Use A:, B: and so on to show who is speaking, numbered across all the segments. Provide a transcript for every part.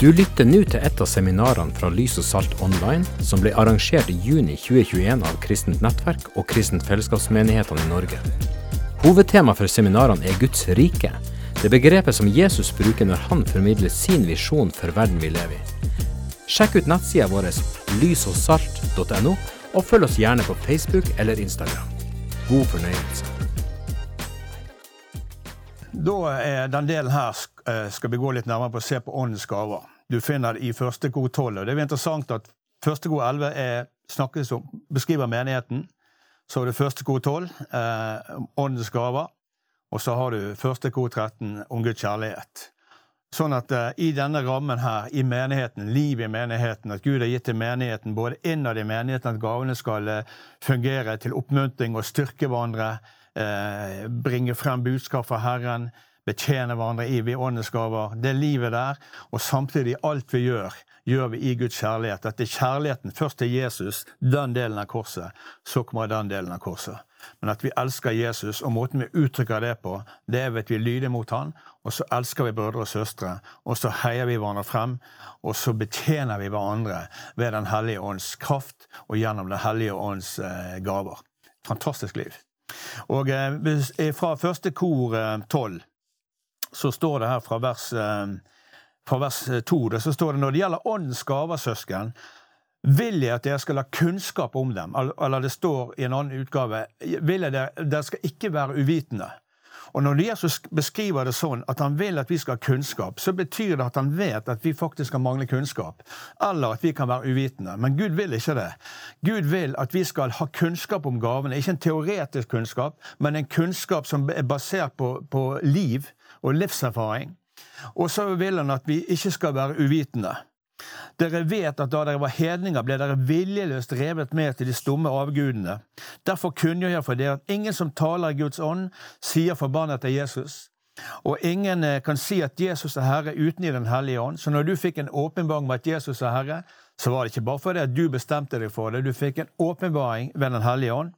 A: Du lytter nå til et av seminarene fra Lys og Salt Online, som ble arrangert i juni 2021 av Kristent Nettverk og Kristent Fellesskapsmenighetene i Norge. Hovedtema for seminarene er Guds rike, det begrepet som Jesus bruker når han formidler sin visjon for verden vi lever i. Sjekk ut nettsida vår lysogsalt.no, og følg oss gjerne på Facebook eller Instagram. God fornøyelse.
B: Da den delen her skal vi gå litt nærmere på å se på åndens gaver. Du finner det i 1. kor 12, og det er interessant at 1. kor 11 beskriver menigheten, så er det 1. kor 12, åndens gaver, og så har du 1. kor 13 om Guds kjærlighet. Sånn at i denne rammen her, i menigheten, liv i menigheten, at Gud har gitt til menigheten, både innad i menigheten, at gavene skal fungere til oppmuntring og styrke hverandre, bringe frem budskap fra Herren, betjene hverandre i åndens gaver, det livet der, og samtidig alt vi gjør vi i Guds kjærlighet. At det er kjærligheten først til Jesus, den delen av korset, så kommer den delen av korset. Men at vi elsker Jesus, og måten vi uttrykker det på, det er at vi lyder mot han, og så elsker vi brødre og søstre, og så heier vi hverandre frem, og så betjener vi hverandre ved den hellige ånds kraft, og gjennom den hellige ånds gaver. Fantastisk liv. Og fra 1. kor 12, så står det her fra vers 2, så står det, når det gjelder åndens gaver, søsken, vil jeg at dere skal ha kunnskap om dem, eller det står i en annen utgave, vil jeg dere skal ikke være uvitende. Og når Jesus beskriver det sånn, at han vil at vi skal ha kunnskap, så betyr det at han vet at vi faktisk kan mangle kunnskap, eller at vi kan være uvitende. Men Gud vil ikke det. Gud vil at vi skal ha kunnskap om gavene, ikke en teoretisk kunnskap, men en kunnskap som er basert på liv og livserfaring. Og så vil han at vi ikke skal være uvitende. Dere vet at da dere var hedninger, ble dere viljeløst revet med til de stumme avgudene. Derfor kunngjør jeg for dere at ingen som taler i Guds ånd, sier forbannet til Jesus. Og ingen kan si at Jesus er Herre uten i den hellige ånd. Så når du fikk en åpenbaring med at Jesus er Herre, så var det ikke bare for det at du bestemte deg for det. Du fikk en åpenbaring ved den hellige ånd.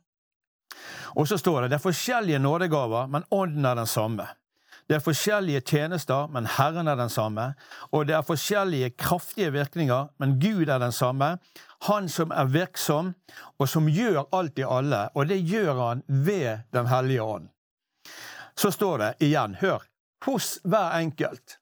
B: Og så står det er forskjellige nådegaver, men ånden er den samme. Det er forskjellige tjenester, men Herren er den samme. Og det er forskjellige kraftige virkninger, men Gud er den samme. Han som er virksom, og som gjør alt i alle, og det gjør han ved den hellige ånd. Så står det igjen, hør, hos hver enkelt.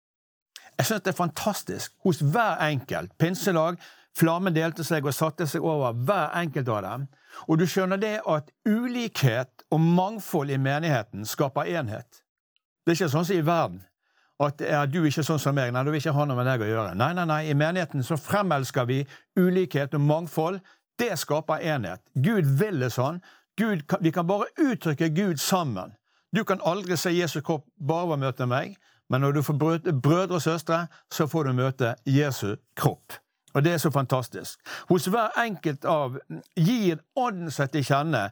B: Jeg synes det er fantastisk. Hos hver enkelt. Pinselag, flammen delte seg og satte seg over hver enkelt av dem. Og du skjønner det at ulikhet og mangfold i menigheten skaper enhet. Det er ikke sånn som i verden, at du er ikke sånn som meg, nei, du vil ikke ha noe med deg å gjøre. Nei, i menigheten så fremelsker vi ulikhet og mangfold, det skaper enhet. Gud vil det sånn, vi kan bare uttrykke Gud sammen. Du kan aldri se Jesu kropp bare ved å møte meg, men når du får brødre og søstre, så får du møte Jesu kropp. Og det er så fantastisk. Hos hver enkelt av gir ånden seg til kjenne,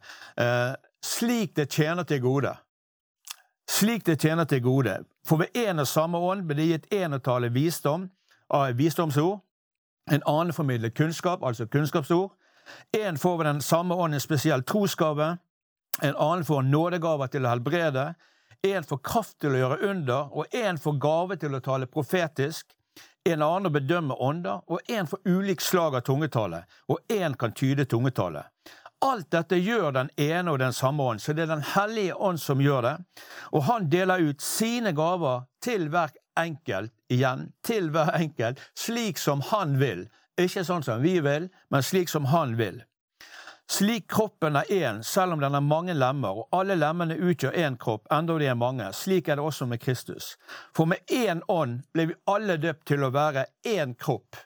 B: slik det tjener til gode. Slik det tjener til gode. For ved en og samme ånd ble det gitt en å tale visdom, av visdomsord, en annen formidler kunnskap, altså kunnskapsord, en får ved den samme ånd en spesiell trosgave, en annen får nådegave til å helbrede, en får kraft til å gjøre under, og en får gave til å tale profetisk, en annen å bedømme ånder, og en får ulik slag av tungetale, og en kan tyde tungetale. Alt dette gjør den ene og den samme ånd, så det er den hellige ånd som gjør det, og han deler ut sine gaver til hver enkelt igjen, til hver enkelt, slik som han vil. Ikke sånn som vi vil, men slik som han vil. Slik kroppen er en, selv om den har mange lemmer, og alle lemmene utgjør en kropp, enda de er mange, slik er det også med Kristus. For med en ånd ble vi alle døpt til å være en kropp.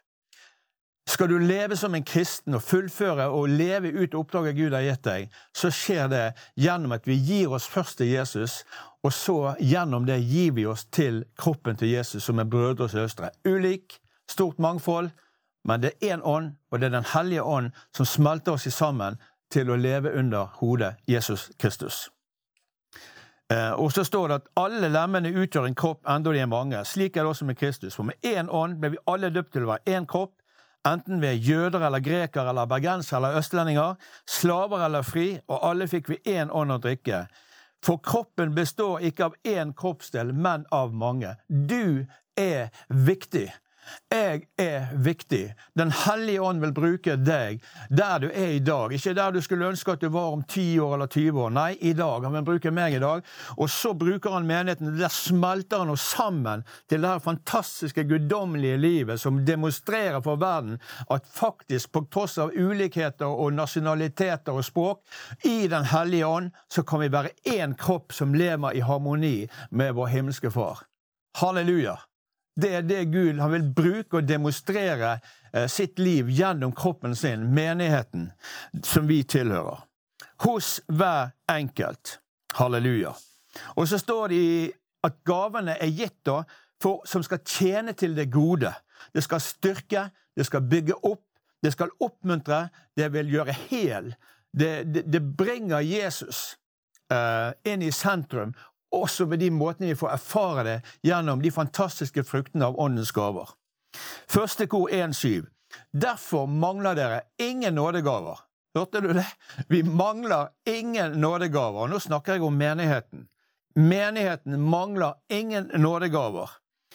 B: Skal du leve som en kristen og fullføre og leve ut oppdraget Gud har gitt deg, så skjer det gjennom at vi gir oss først til Jesus, og så gjennom det gir vi oss til kroppen til Jesus som er brødre og søstre. Ulik, stort mangfold, men det er en ånd, og det er den hellige ånd som smelter oss sammen til å leve under hodet Jesus Kristus. Og så står det at alle lemmene utgjør en kropp, enda de er mange. Slik er det også med Kristus. For med en ånd ble vi alle døpt til å være en kropp, enten vi er jøder eller greker eller bergenser eller østlendinger, slaver eller fri, og alle fikk vi en ånd å drikke. For kroppen består ikke av en kroppsdel, men av mange. Du er viktig. Jeg viktig. Den hellige ånd vil bruke deg der du I dag. Ikke der du skulle ønske at du var om 10 år eller 20 år. Nei, I dag. Han vil bruke meg I dag. Og så bruker han menigheten. Der smelter han oss sammen til det her fantastiske, guddommelige livet som demonstrerer for verden at faktisk på tross av ulikheter og nasjonaliteter og språk, I den hellige ånd så kan vi være en kropp som lever I harmoni med vår himmelske far. Halleluja! Det det Gud, han vil bruke og demonstrere sitt liv gjennom kroppen sin, menigheten, som vi tilhører. Hos hver enkelt. Halleluja. Og så står det at gavene gitt da, som skal tjene til det gode. Det skal styrke, det skal bygge opp, det skal oppmuntre, det vil gjøre hel. Det bringer Jesus inn I sentrum, også ved de måtene vi får erfare det gjennom de fantastiske fruktene av åndens gaver. Første kor 1:7. Derfor mangler dere ingen nådegaver. Hørte du det? Vi mangler ingen nådegaver. Og nå snakker jeg om menigheten. Menigheten mangler ingen nådegaver.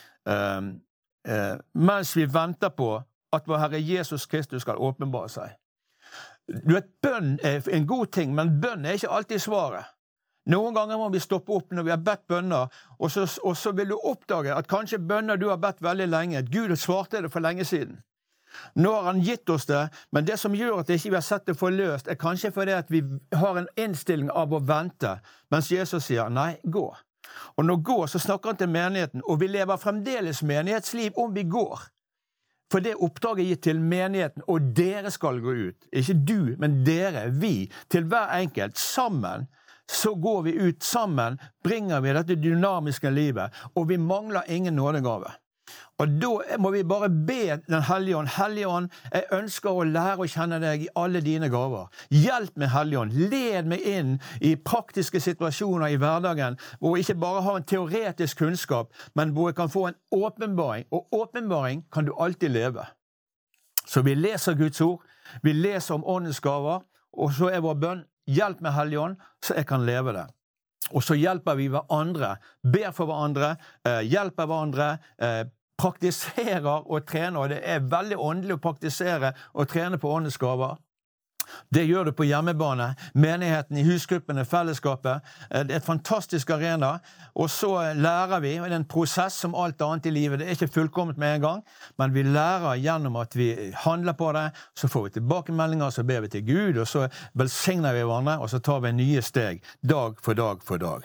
B: Mens vi venter på at vår Herre Jesus Kristus skal åpenbare seg. Du vet, bønn en god ting, men bønn ikke alltid svaret. Noen ganger må vi stoppe opp når vi har bedt bønner, og så vil du oppdage at kanskje bønner du har bedt veldig lenge, at Gud svarte det for lenge siden. Nå har han gitt oss det, men det som gjør at ikke vi har sett det forløst, kanskje fordi at vi har en innstilling av å vente, mens Jesus sier, nei, gå. Og når gå, så snakker han til menigheten, og vi lever fremdeles menighetsliv om vi går. For det oppdraget gitt til menigheten, og dere skal gå ut. Ikke du, men dere, vi, til hver enkelt, sammen, så går vi ut sammen, bringer vi dette dynamiske livet, og vi mangler ingen nådegave. Og da må vi bare be den Hellige Ånd. Hellige Ånd, jeg ønsker å lære å kjenne deg I alle dine gaver. Hjelp meg, Hellige Ånd. Led meg inn I praktiske situasjoner I hverdagen, hvor jeg ikke bare har en teoretisk kunnskap, men hvor jeg kan få en åpenbaring. Og åpenbaring kan du alltid leve. Så vi leser Guds ord, vi leser om åndens gaver, og så vår bønn, hjelp meg, Hellige Ånd, så jeg kan leve det. Og så hjelper vi hverandre, ber for hverandre, hjelper hverandre, praktiserer og trener, og det veldig åndelig å praktisere og trene på åndens gaver. Det gjør du på hjemmebane, menigheten, I husgruppene, fellesskapet. Det et fantastisk arena, og så lærer vi, og det en prosess som alt annet I livet. Det ikke fullkomment med en gang, men vi lærer gjennom at vi handler på det, så får vi tilbakemeldinger, så ber vi til Gud, og så velsigner vi hverandre, og så tar vi nye steg, dag for dag for dag.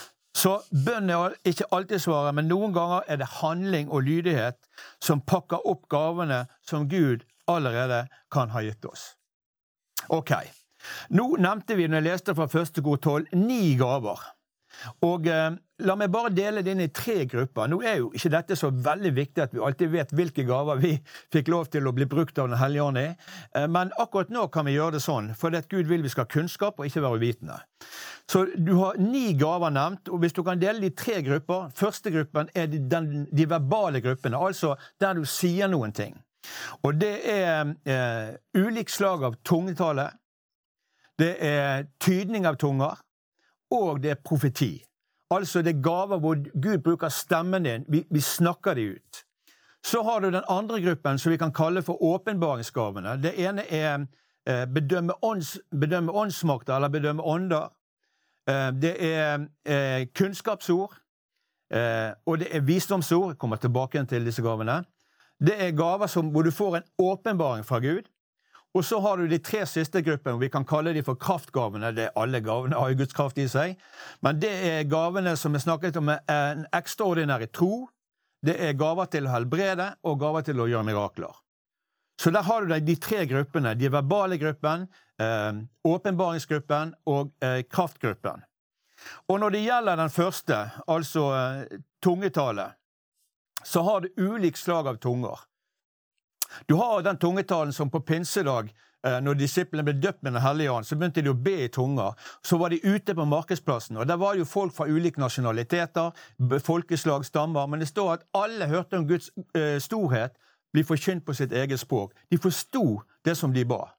B: Så bønn ikke alltid svaret, men noen ganger det handling og lydighet som pakker opp gavene som Gud allerede kan ha gitt oss. Ok, nå nevnte vi når jeg leste fra 1. kor 12, 9 gaver. Og la meg bare dele det inn I 3 grupper. Nå jo ikke dette så veldig viktig at vi alltid vet hvilke gaver vi fikk lov til å bli brukt av den hellige ånd I. Men akkurat nå kan vi gjøre det sånn, for det Gud vil vi skal ha kunnskap og ikke være uvitende. Så du har 9 gaver nevnt, og hvis du kan dele de 3 grupper, første gruppen de verbale gruppene, altså der du sier noen ting. Og det ulik slag av tungetale, det tydning av tunger, og det profeti. Altså det gaver hvor Gud bruker stemmen din, vi snakker det ut. Så har du den andre gruppen som vi kan kalle for åpenbaringsgavene. Det ene bedømme åndsmakter, eller bedømme ånder. Det kunnskapsord, og det visdomsord, jeg kommer tilbake til disse gavene. Det gaver hvor du får en åpenbaring fra Gud. Og så har du de 3 siste gruppene, vi kan kalle de for kraftgavene. Det alle gavene har Guds kraft I seg. Men det gavene som vi snakket om en ekstraordinær tro. Det gaver til å helbrede og gaver til å gjøre mirakler. Så der har du de 3 gruppene. De verbale gruppen, åpenbaringsgruppen og kraftgruppen. Og når det gjelder den første, altså tungetale, så har du ulik slag av tunger. Du har den tungetalen som på pinsedag, når disiplene ble døpt med den hellige ånd, så begynte de å be I tunger. Så var de ute på markedsplassen, og der var jo folk fra ulike nasjonaliteter, folkeslag, stammer, men det står at alle hørte om Guds storhet bli forkynt på sitt eget språk. De forstod det som de ba.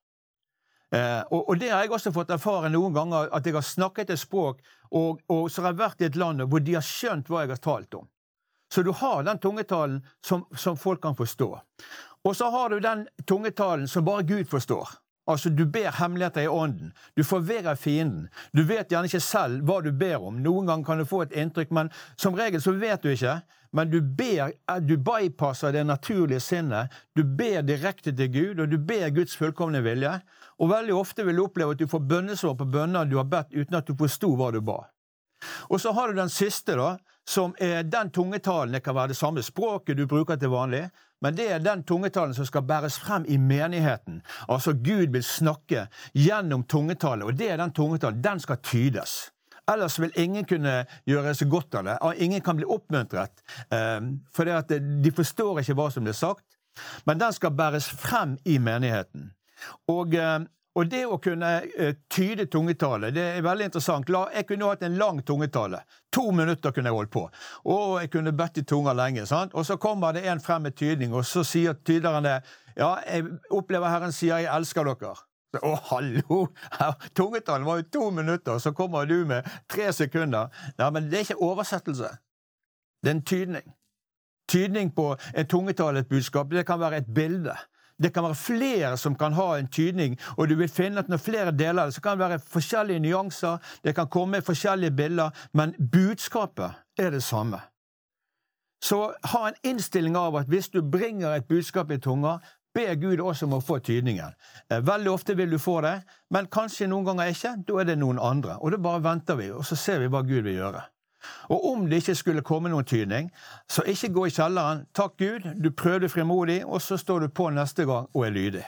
B: Og det har jeg også fått erfare noen ganger, at jeg har snakket et språk, og så har jeg vært I et land hvor de har skjønt hva jeg har talt om. Så du har den tungetalen som folk kan forstå. Og så har du den tungetalen som bare Gud forstår. Altså, du ber hemmeligheter i ånden. Du forvirrer fienden. Du vet gjerne ikke selv hva du ber om. Noen gang kan du få et inntrykk, men som regel så vet du ikke. Men du bypasser det naturlige sinnet. Du ber direkte til Gud, og du ber Guds fullkomne vilje. Og veldig ofte vil du oppleve at du får bønnesvar på bønner du har bedt uten at du forstod hva du ba. Og så har du den siste da, som den tungetalen. Det kan være det samme språket du bruker til vanlig, men det den tungetalen som skal bæres frem i menigheten. Altså Gud vil snakke gjennom tungetalen, og det den tungetalen, den skal tydes. Ellers vil ingen kunne gjøre så godt av det, og ingen kan bli oppmuntret, for de forstår ikke hva som blir sagt, men den skal bæres frem i menigheten. Og det å kunne tyde tungetale, det veldig interessant. Jeg kunne hatt en lang tungetale. 2 minutter kunne jeg holdt på. Og jeg kunne bedt i tunga lenge, sant? Og så kommer det en frem med tydning, og så sier tyderen det, ja, jeg opplever Herren sier, jeg elsker dere. Så, hallo! Tungetalen var jo 2 minutter, og så kommer du med 3 sekunder. Ja, men det ikke oversettelse. Det en tydning. Tydning på en tungetale, et budskap, det kan være et bilde. Det kan være flere som kan ha en tydning, og du vil finne at når flere deler det, så kan det være forskjellige nyanser, det kan komme forskjellige bilder, men budskapet det samme. Så ha en innstilling av at hvis du bringer et budskap i tunga, be Gud også om å få tydningen. Veldig ofte vil du få det, men kanskje noen ganger ikke, da det noen andre, og da bare venter vi, og så ser vi hva Gud vil gjøre. Og om det ikke skulle komme noen tydning, så ikke gå i kjelleren. Takk Gud, du prøvde frimodig, og så står du på neste gang og lydig.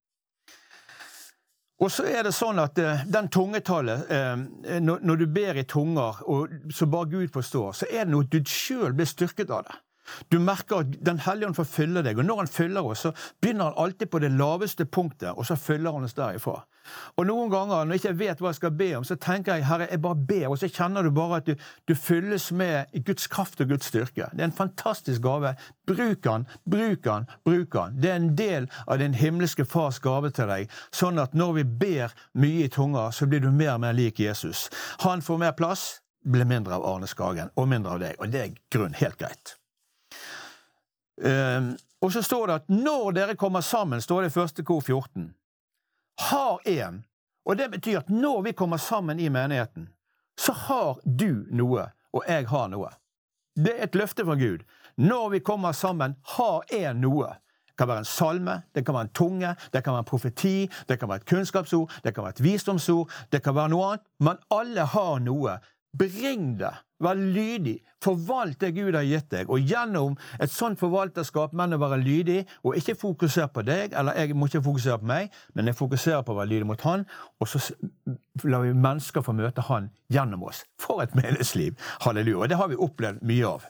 B: Og så det sånn at den tungetallet, når du ber i tunger, og så bare Gud forstår, så det noe du selv blir styrket av det. Du merker at den hellige ånd får fylle deg, og når han fyller oss, så begynner han alltid på det laveste punktet, og så fyller han oss derifra. Og noen ganger, når jeg ikke vet hva jeg skal be om, så tenker jeg, Herre, jeg bare ber, og så kjenner du bare at du fylles med Guds kraft og Guds styrke. Det en fantastisk gave. Bruk han, bruk han, bruk han. Det en del av din himmelske fars gave til deg, sånn at når vi ber mye i tunga, så blir du mer og mer lik Jesus. Han får mer plass, blir mindre av Arne Skagen, og mindre av deg, og det grunn helt greit. Og så står det at når dere kommer sammen, står det i 1. kor 14, har en, og det betyr at når vi kommer sammen i menigheten, så har du noe, og jeg har noe. Det et løfte fra Gud. Når vi kommer sammen, har en noe. Det kan være en salme, det kan være en tunge, det kan være en profeti, det kan være et kunnskapsord, det kan være et visdomsord, det kan være noe annet, men alle har noe. Bring det, vær lydig, forvalt det Gud har gitt deg, og gjennom et sånt forvalterskap, men å være lydig, og ikke fokusere på deg, eller jeg må ikke fokusere på meg, men jeg fokuserer på å være lydig mot han, og så lar vi mennesker få møte han gjennom oss. For et menighetsliv, halleluja, og det har vi opplevd mye av.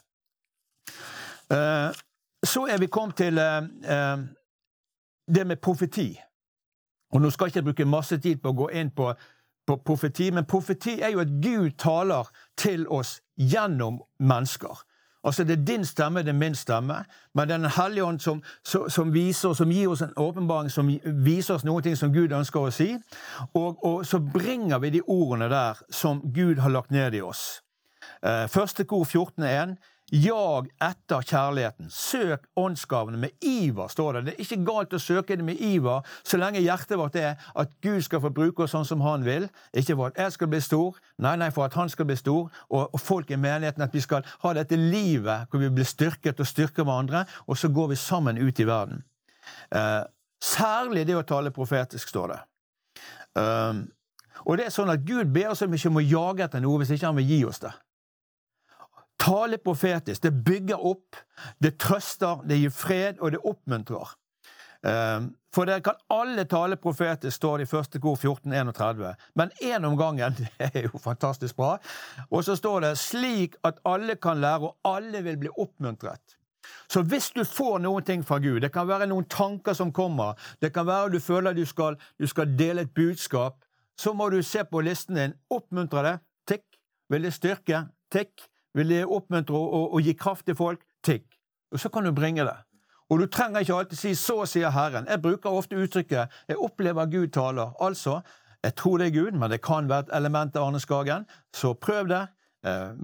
B: Så vi kommet til det med profeti, og nå skal jeg ikke bruke masse tid på å gå inn på profeti, men profeti jo at Gud taler til oss gjennom mennesker. Altså det din stemme, det min stemme, men det den hellige ånd som viser, som gir oss en åpenbaring, som viser oss noen ting som Gud ønsker å si, og så bringer vi de ordene der som Gud har lagt ned i oss. 1. kor 14:1, jag etter kjærligheten, søk åndsgavene med iver, står det. Det ikke galt å søke det med iver, så lenge hjertet vårt at Gud skal få bruke oss sånn som han vil, ikke for at jeg skal bli stor, nei, for at han skal bli stor, og folk i menigheten, at vi skal ha dette livet, hvor vi blir styrket og styrker hverandre, og så går vi sammen ut i verden. Særlig det å tale profetisk, står det. Og det sånn at Gud ber oss om ikke om å jage etter noe, hvis ikke han vil gi oss det. Tale profetisk, det bygger opp, det trøster, det gir fred, og det oppmuntrer. For dere kan alle tale profetisk, står det i 1. kor 14:31, men en om gangen, det jo fantastisk bra, og så står det slik at alle kan lære, og alle vil bli oppmuntret. Så hvis du får noen ting fra Gud, det kan være noen tanker som kommer, det kan være du føler du skal dele et budskap, så må du se på listen din, oppmuntre det, tikk, vil det styrke, tikk, vil det oppmuntre og gi kraft til folk, tikk, og så kan du bringe det. Og du trenger ikke alltid si, så sier Herren. Jeg bruker ofte uttrykket, jeg opplever Gud taler. Altså, jeg tror det Gud, men det kan være et element av Arne Skagen, så prøv det. Men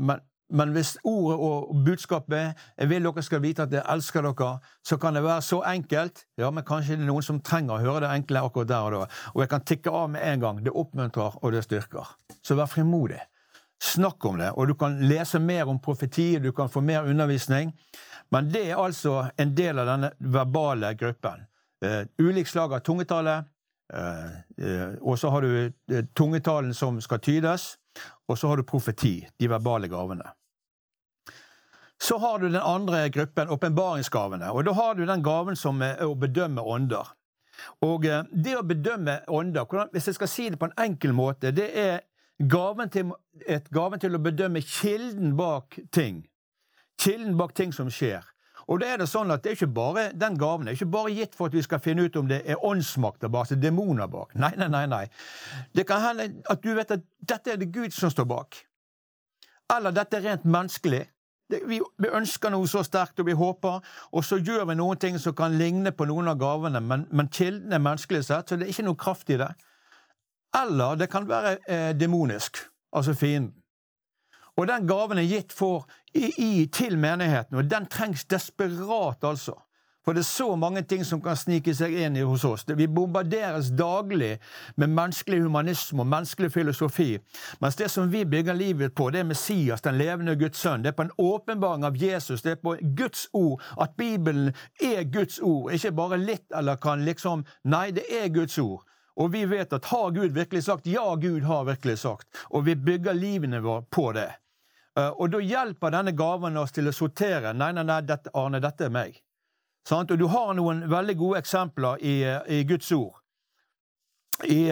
B: Men hvis ordet og budskapet, jeg vil dere skal vite at jeg elsker dere, så kan det være så enkelt, ja, men kanskje det er noen som trenger å høre det enkle akkurat der og da. Og jeg kan tikke av med en gang, det oppmuntrer og det styrker. Så vær frimodig. Snakk om det, og du kan lese mer om profeti, du kan få mer undervisning, men det er altså en del av denne verbale gruppen. Ulik slag av tungetale, og så har du tungetalen som skal tydes, og så har du profeti, de verbale gavene. Så har du den andre gruppen, åpenbaringsgavene, og da har du den gaven som er å bedømme ånder. Og det å bedømme ånder, hvis jeg skal si det på en enkel måte, det er gaven til å bedømme kilden bak ting som skjer. Og da er det sånn at det er ikke bare den gaven, det er ikke bare gitt for at vi skal finne ut om det er åndsmakter bak, altså demoner bak. Nei. Det kan hende at du vet at dette er det Gud som står bak. Eller dette er rent menneskelig. Vi ønsker noe så sterkt, og vi håper, og så gjør vi noen ting som kan ligne på noen av gavene, men kilden er menneskelig sett, så det er ikke noe kraft i det. Eller det kan være demonisk, altså fienden. Og den gaven er gitt til menigheten, og den trengs desperat altså. For det er så mange ting som kan snike seg inn hos oss. Vi bombarderes daglig med menneskelig humanisme og menneskelig filosofi, mens det som vi bygger livet på, det er Messias, den levende Guds sønn. Det er på en åpenbaring av Jesus, det er på Guds ord, at Bibelen er Guds ord, ikke bare litt eller kan liksom, nei, det er Guds ord. Og vi vet at har Gud virkelig sagt? Ja, Gud har virkelig sagt. Og vi bygger livene våre på det. Og da hjelper denne gaven oss til å sortere. Nei, Arne, dette er meg. Og du har noen veldig gode eksempler i Guds ord. I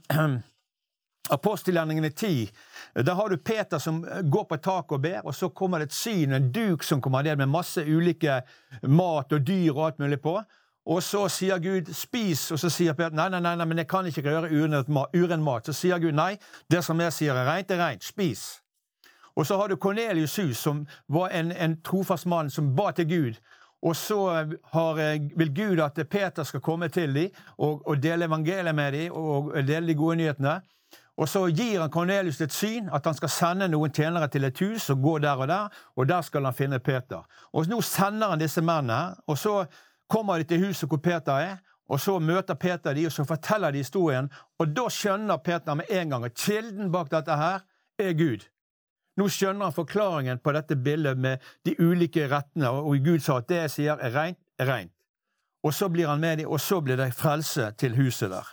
B: Apostelgjerningene 10, der har du Peter som går på tak og ber, og så kommer det et syn, en duk som kommer ned med masse ulike mat og dyr og alt mulig på. Og så sier Gud, spis, og så sier Peter, nei, men jeg kan ikke røre uren mat. Så sier Gud, nei, det som jeg sier er rent, spis. Og så har du Cornelius hus, som var en trofast mann som ba til Gud. Og så vil Gud at Peter skal komme til dem, og dele evangeliet med dem, og dele de gode nyhetene. Og så gir han Cornelius et syn, at han skal sende noen tjenere til et hus, og gå der, og der skal han finne Peter. Og nå sender han disse mennene, og så kommer de til huset hvor Peter er, og så møter Peter de, og så forteller de historien, og da skjønner Peter med en gang at kilden bak dette her er Gud. Nå skjønner han forklaringen på dette bildet med de ulike rettene, og Gud sa at det jeg sier er rent. Og så blir han med dem, og så blir det frelse til huset der.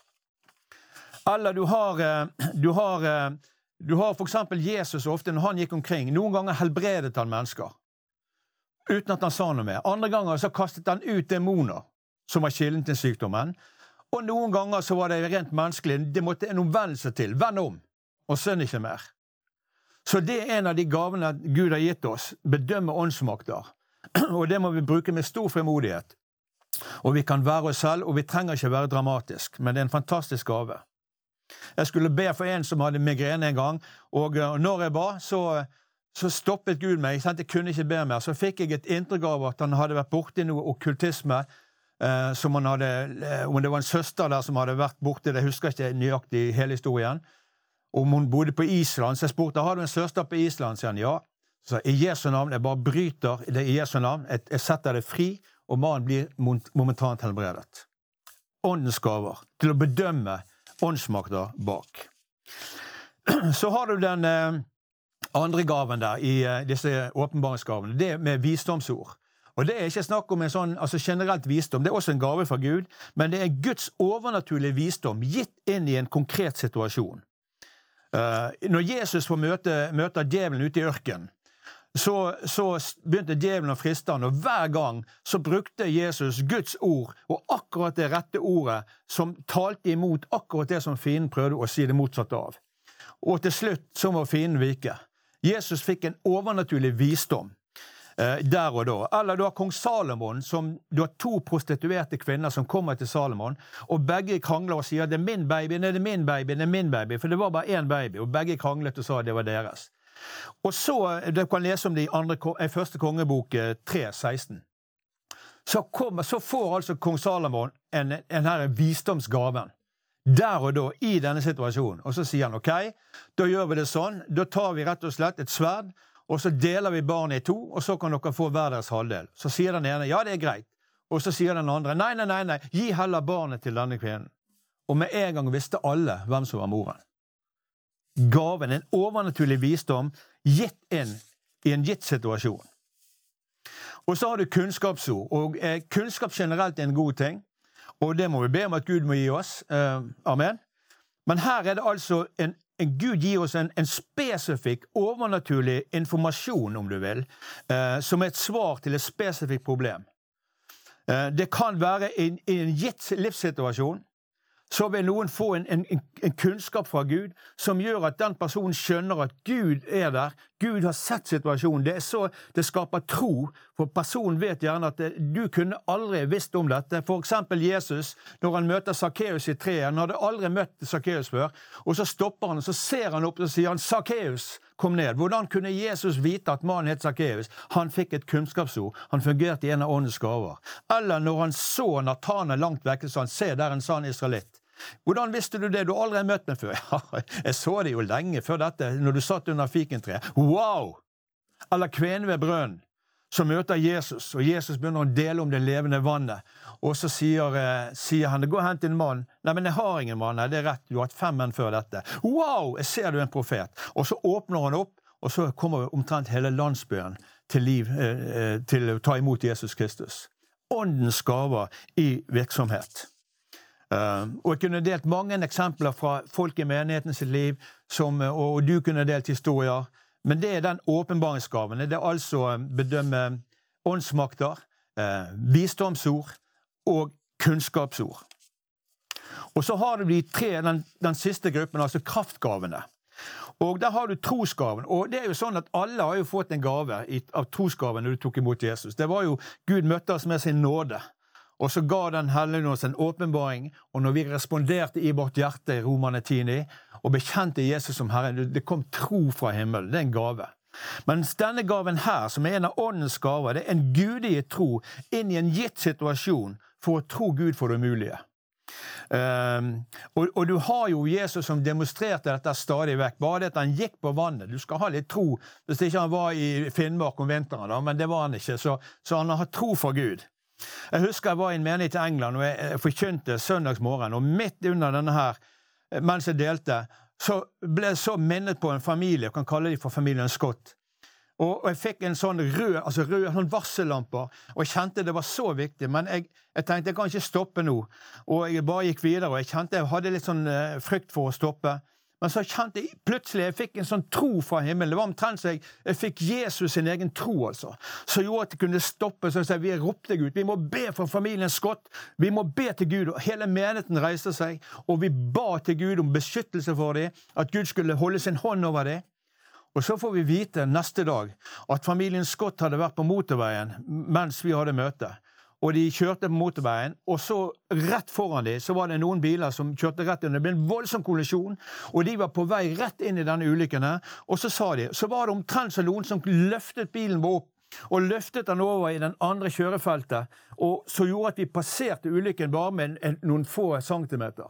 B: Eller du har for eksempel Jesus ofte når han gikk omkring. Noen ganger helbredet han mennesker, uten at han sa noe mer. Andre ganger så kastet han ut demoner, som var kilden til sykdommen. Og noen ganger så var det rent menneskelig. Det måtte en omvendelse til. Vend om, og synd ikke mer. Så det er en av de gavene Gud har gitt oss, bedømme åndsmakter. Og det må vi bruke med stor fremodighet. Og vi kan være oss selv, og vi trenger ikke være dramatisk, men det er en fantastisk gave. Jeg skulle be for en som hadde migrene en gang, og når jeg ba, så stoppet Gud meg, jeg kunne ikke be mer. Så fikk jeg et inntrykk av at han hadde vært borte i noe okkultisme, som han hadde, om det var en søster der som hadde vært borte, det husker jeg ikke nøyaktig hele historien, om hun bodde på Island, så jeg spurte, har du en søster på Island? Sier han, ja. Så i Jesu navn, jeg bare bryter det i Jesu navn, jeg setter det fri, og mannen blir momentant helbredet. Åndens gaver, til å bedømme åndsmakter bak. Så har du den andre gaven der, i disse åpenbaringsgavene, det med visdomsord. Og det er ikke snakk om en sånn, altså generelt visdom, det er også en gave fra Gud, men det er Guds overnaturlige visdom, gitt inn i en konkret situasjon. Når Jesus får møte djevelen ute i ørkenen, så begynte djevelen å friste han, og hver gang så brukte Jesus Guds ord, og akkurat det rette ordet, som talte imot akkurat det som fienden prøvde å si det motsatte av. Og til slutt så må fienden vike. Jesus fikk en overnaturlig visdom der og da. Eller du har kong Salomon, du har 2 prostituerte kvinner som kommer til Salomon, og begge krangler og sier, det er min baby, det er min baby, det er min baby, for det var bare en baby, og begge kranglet og sa at det var deres. Og så, du kan lese om det i første kongebok 3:16. Så får altså kong Salomon en her visdomsgaven, der og da, i denne situasjonen. Og så sier han, ok, da gjør vi det sånn, da tar vi rett og slett et sverd, og så deler vi barnet i 2, og så kan dere få hver deres halvdel. Så sier den ene, ja, det er greit. Og så sier den andre, nei, gi heller barnet til denne kvinnen. Og med en gang visste alle hvem som var moren. Gaven, en overnaturlig visdom, gitt inn i en gitt situasjon. Og så har du kunnskapsord, og kunnskap generelt er en god ting, og det må vi be om at Gud må gi oss. Amen. Men her er det altså Gud gir oss en spesifikk, overnaturlig informasjon, om du vil, som er et svar til et spesifikt problem. Det kan være i en gitt livssituasjon, så vil noen få en kunnskap fra Gud, som gjør at den personen skjønner at Gud er der. Gud har sett situasjonen. Det skaper tro, for personen vet gjerne at du kunne aldri visst om dette. For eksempel Jesus, når han møter Zacchaeus i treet, han hadde aldri møtt Zacchaeus før, og så stopper han, og så ser han opp og sier han, Zacchaeus, kom ned. Hvordan kunne Jesus vite at mannen het Zacchaeus? Han fikk et kunnskapsord. Han fungerte i en av åndens gaver. Eller når han så Nathanael langt vekk, så han ser der en sann israelitt. Hvordan visste du det? Du har aldri møtt meg før. Ja, jeg så det jo lenge før dette, når du satt under fikentreet. Wow! Eller kvinnen ved brønnen, som møter Jesus, og Jesus begynner å dele om det levende vannet. Og så sier han, gå hen til en mann. Nei, men jeg har ingen mann. Nei, det er rett. Du har hatt 5 menn før dette. Wow! Jeg ser du en profet. Og så åpner han opp, og så kommer omtrent hele landsbyen til liv, til å ta imot Jesus Kristus. Åndens gaver i virksomhet. Og jeg kunne delt mange eksempler fra folk i menigheten sitt liv, og du kunne delt historier, men det er den åpenbaringsgaven. Det er altså bedømme åndsmakter, visdomsord og kunnskapsord. Og så har du de 3, den siste gruppen, altså kraftgavene. Og der har du trosgaven, og det er jo sånn at alle har jo fått en gave av trosgaven når du tok imot Jesus. Det var jo, Gud møtte oss med sin nåde, og så ga den Hellige oss en åpenbaring, og når vi responderte i vårt hjerte i Romerne 10, og bekjente Jesus som Herre, det kom tro fra himmelen, det er en gave. Mens denne gaven her, som er en av åndens gaver, det er en gudige tro inn i en gitt situasjon for å tro Gud for det mulige. Og du har jo Jesus som demonstrerte dette stadig vekk, bare det at han gikk på vannet. Du skal ha litt tro, hvis ikke han var i Finnmark om vinteren, da, men det var han ikke, så han har tro for Gud. Jeg husker jeg var i en menighet i England, og jeg forkynte søndagsmorgen, og midt under denne her, mens jeg delte, så ble jeg så minnet på en familie, jeg kan kalle de for familien Scott. Og jeg fikk en sånn rød sånn varsellamper, og jeg kjente det var så viktig, men jeg tenkte jeg kan ikke stoppe nå, og jeg bare gikk videre, og jeg kjente jeg hadde litt sånn frykt for å stoppe. Men så kjente jeg plutselig, jeg fikk en sånn tro fra himmelen. Det var omtrent så jeg fikk Jesus sin egen tro, altså. Så gjorde at det kunne stoppe, så jeg sa, vi ropte Gud. Vi må be for familien Scott. Vi må be til Gud, og hele menigheten reiste seg, og vi ba til Gud om beskyttelse for dem, at Gud skulle holde sin hånd over dem. Og så får vi vite neste dag at familien Scott hadde vært på motorveien mens vi hadde møte. Og de kjørte på motorveien, og så rett foran dem, så var det noen biler som kjørte rett under. Det ble en voldsom kollisjon, og de var på vei rett inn i denne ulykkene. Og så sa de, så var det omtrent så noen som løftet bilen opp, og løftet den over i den andre kjørefeltet, og så gjorde at vi passerte ulykken bare med noen få centimeter.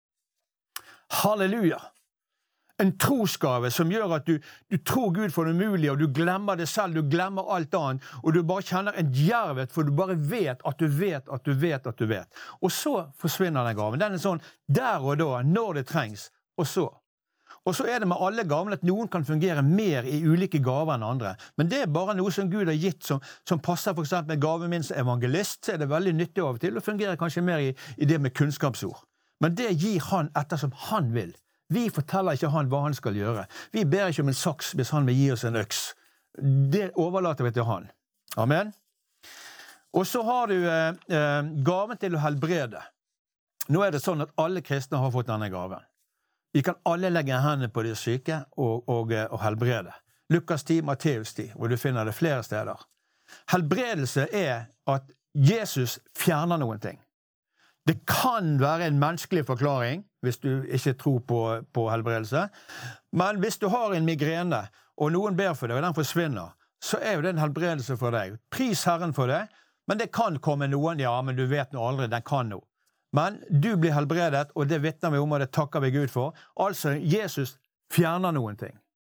B: Halleluja! En trosgave som gjør at du tror Gud for det mulige, og du glemmer det selv, du glemmer alt annet, og du bare kjenner en djervet, for du bare vet at du vet at du vet at du vet. Og så forsvinner den gaven. Den er sånn der og da, når det trengs, og så. Og så er det med alle gavene at noen kan fungere mer i ulike gaver enn andre. Men det er bare noe som Gud har gitt, som passer for eksempel med gaven min som evangelist, så er det veldig nyttig av og til, og fungerer kanskje mer i det med kunnskapsord. Men det gir han ettersom han vil. Vi forteller ikke han hva han skal gjøre. Vi ber ikke om en saks hvis han vil gi oss en øks. Det overlater vi til han. Amen. Og så har du gaven til å helbrede. Nå er det sånn at alle kristne har fått denne gaven. Vi kan alle legge hendene på de syke og helbrede. Lukas 10, Matteus 10, hvor du finner det flere steder. Helbredelse er at Jesus fjerner noen ting. Det kan være en menneskelig forklaring, hvis du ikke tror på helbredelse. Men hvis du har en migrene, og noen ber for deg, og den forsvinner, så er jo det en helbredelse for deg. Pris Herren for det, men det kan komme noen, ja, men du vet nå aldri, den kan noe. Men du blir helbredet, og det vitner vi om, og det takker vi Gud for. Altså, Jesus fjerner noen ting.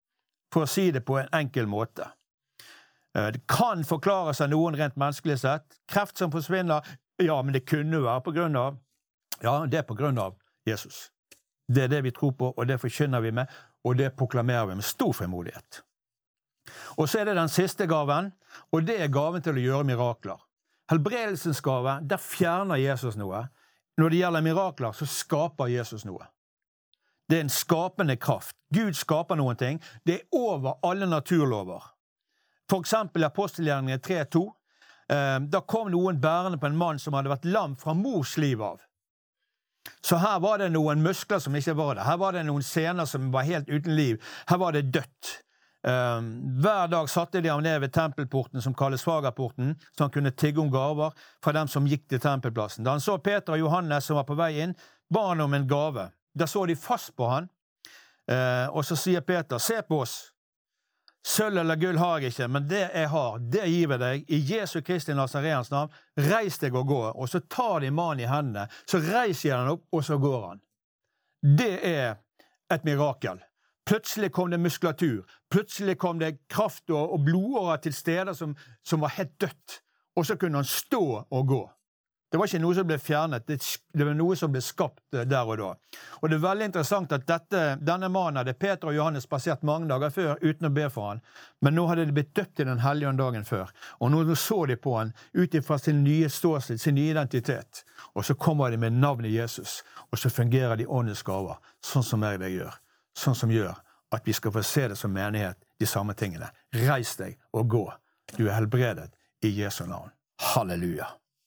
B: for å si det på en enkel måte. Det kan forklares av noen rent menneskelig sett. Kreft som forsvinner, ja, men det kunne være på grunn av, ja, det er på grunn av Jesus. Det er det vi tror på, og det forkynner vi med, og det proklamerer vi med stor frimodighet. Og så er det den siste gaven, og det er gaven til å gjøre mirakler. Helbredelsens gave, der fjerner Jesus noe. Når det gjelder mirakler, så skaper Jesus noe. Det er en skapende kraft. Gud skaper noen ting. Det er over alle naturlover. For eksempel i Apostelgjerningene 3:2. Da kom noen bærende på en mann som hadde vært lam fra mors liv av. Så her var det noen muskler som ikke var det. Her var det noen sener som var helt uten liv. Her var det dødt. Hver dag satte de ham ned ved tempelporten som kalles Fagerporten, så han kunne tigge om gaver fra dem som gikk til tempelplassen. Da han så Peter og Johannes som var på vei inn, ba han om en gave. Da så de fast på han, og så sier Peter, se på oss. Sølv eller gull har jeg ikke, men det jeg har, det gir jeg deg. I Jesu Kristi Nazareans navn, reis deg og gå. Og så tar de mannen i hendene, så reiser han opp, og så går han. Det er et mirakel. Plutselig kom det muskulatur. Plutselig kom det kraft og blodårer til steder som var helt dødt. Og så kunne han stå og gå. Det var ikke noe som ble fjernet, det var noe som ble skapt der og da. Og det er veldig interessant at denne mannen hadde Peter og Johannes passert mange dager før uten å be for han. Men nå hadde de blitt døpt i den hellige ånd dagen før. Og nå så de på han ut fra sin nye ståsted, sin nye identitet. Og så kommer de med navnet Jesus, og så fungerer de åndens gaver, sånn som jeg det gjør. Sånn som gjør at vi skal få se det som menighet, de samme tingene. Reis deg og gå. Du er helbredet i Jesu navn. Halleluja.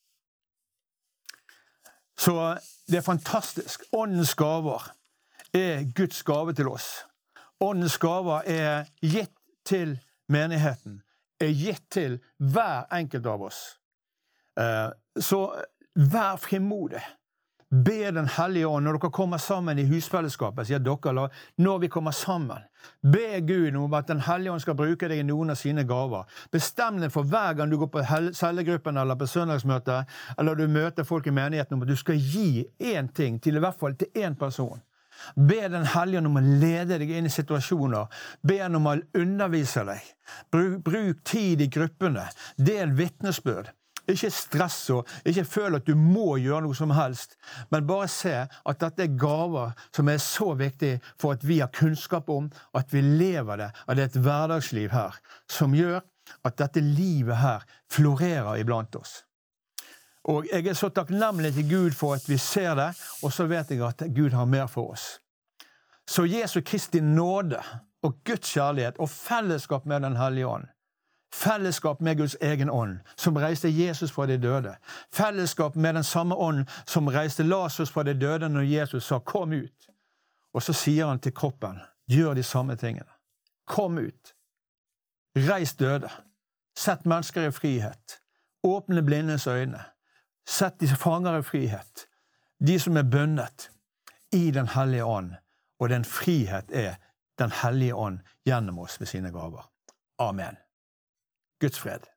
B: Så det er fantastisk. Åndens gaver er Guds gave til oss. Åndens gaver er gitt til menigheten, er gitt til hver enkelt av oss. Så vær frimodig. Be den hellige ånd når dere kommer sammen i husfellesskapet, sier dere, når vi kommer sammen. Be Gud om at den hellige ånd skal bruke deg i noen av sine gaver. Bestem deg for hver gang du går på cellegruppen eller på søndagsmøte, eller du møter folk i menigheten om at du skal gi en ting, til i hvert fall til en person. Be den hellige ånd om å lede deg inn i situasjoner. Be han om å undervise deg. Bruk tid i gruppene. Del vitnesbyrd. Ikke stress og ikke føl at du må gjøre noe som helst, men bare se at dette er gaver som er så viktig for at vi har kunnskap om, at vi lever det, at det er et hverdagsliv her, som gjør at dette livet her florerer iblant oss. Og jeg er så takknemlig til Gud for at vi ser det, og så vet jeg at Gud har mer for oss. Så Jesu Kristi nåde og Guds kjærlighet og fellesskap med den hellige ånd, fellesskap med Guds egen ånd, som reiste Jesus fra de døde. Fellesskap med den samme ånd som reiste Lazarus fra de døde når Jesus sa, kom ut. Og så sier han til kroppen, gjør de samme tingene. Kom ut. Reis døde. Sett mennesker i frihet. Åpne blindes øyne. Sett de fanger i frihet. De som er bundet i den hellige ånd. Og den frihet er den hellige ånd gjennom oss ved sine gaver. Amen. Guds fred.